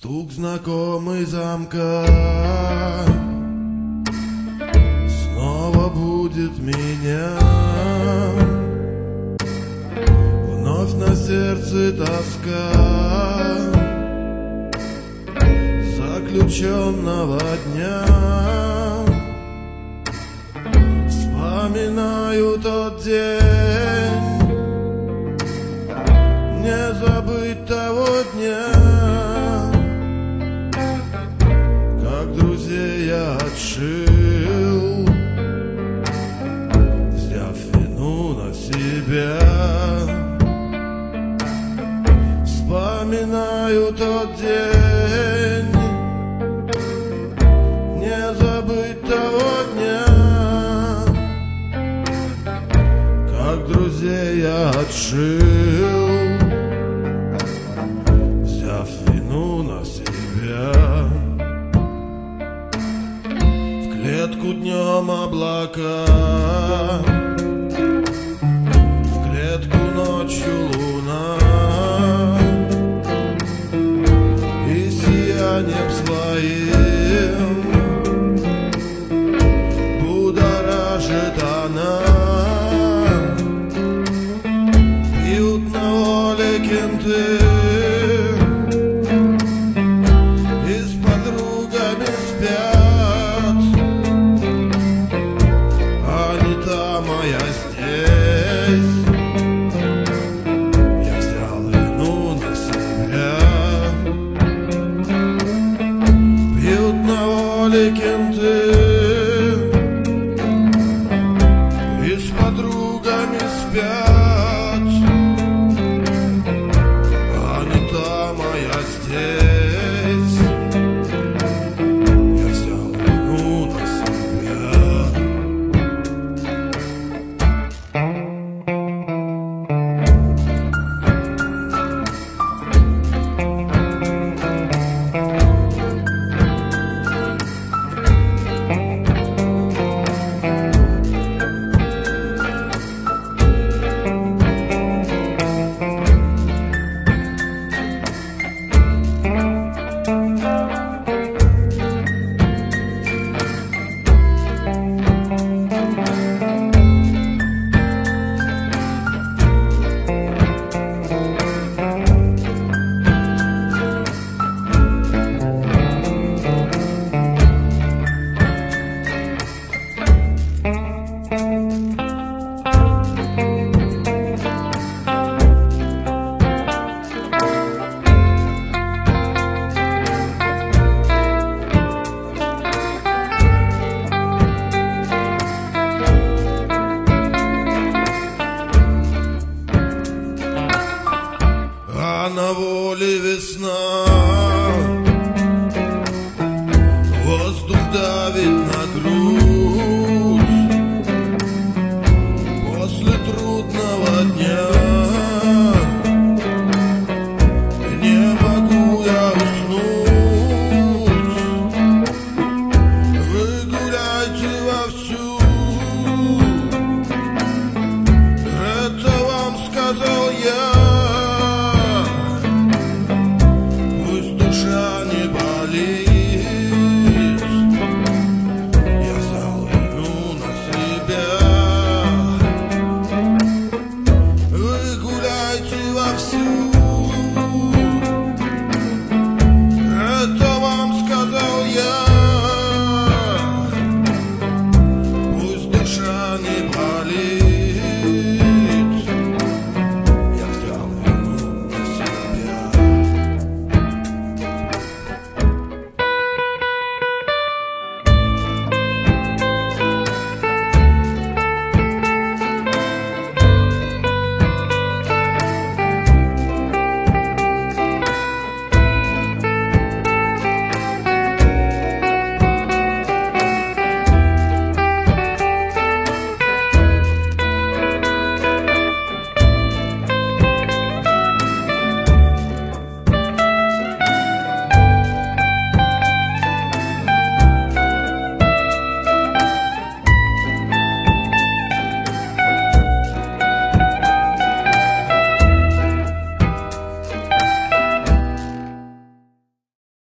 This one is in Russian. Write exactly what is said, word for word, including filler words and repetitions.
Стук знакомый замка снова будет меня. Вновь на сердце тоска заключенного дня. Вспоминаю тот день, не забыть того дня, как друзей я отшил, взяв вину на себя. Вспоминаю тот день, не забыть того дня, как друзей я отшил, взяв вину на себя. В клетку днем облака, в клетку ночью луна, и сиянием своим будоражит она. Пьют на воле кенты, и с подругами спят. Они там, а я здесь. Я взял вину на себя. Пьют на воле кенты, и с подругами спят. Они там, а я здесь. Я взял вину на себя. А на воле весна.